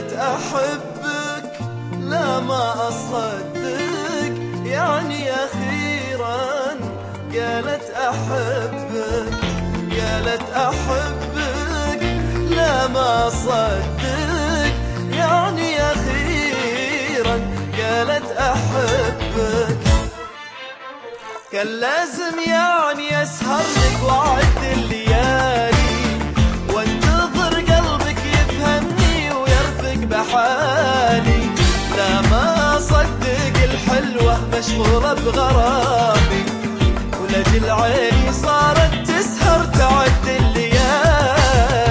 قالت أحبك لا ما أصدق، يعني أخيرا قالت أحبك، قالت أحبك لا ما أصدق، يعني أخيرا قالت أحبك. كان لازم يعني أسهر لك وأعد الليالي وانتظر قلبك يفهمني ويرفق بحالي، لا ما أصدق الحلوة مشغولة بغرامي، ولجل عيني صارت تسهر تعد الليالي.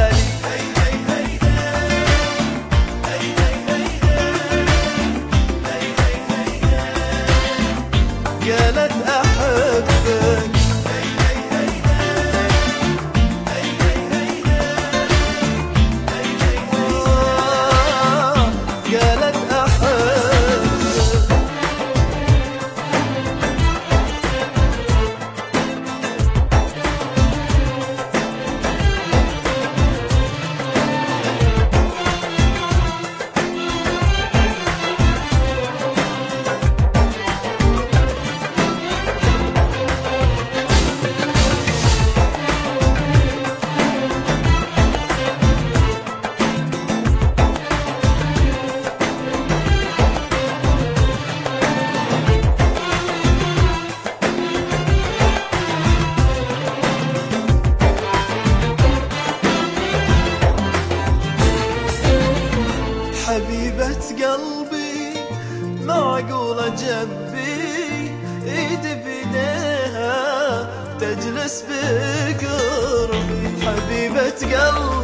قالت أحبك قالت أحبك. حبيبة قلبي معقولة جنبي ايد بيديها تجلس بقربي، حبيبة قلبي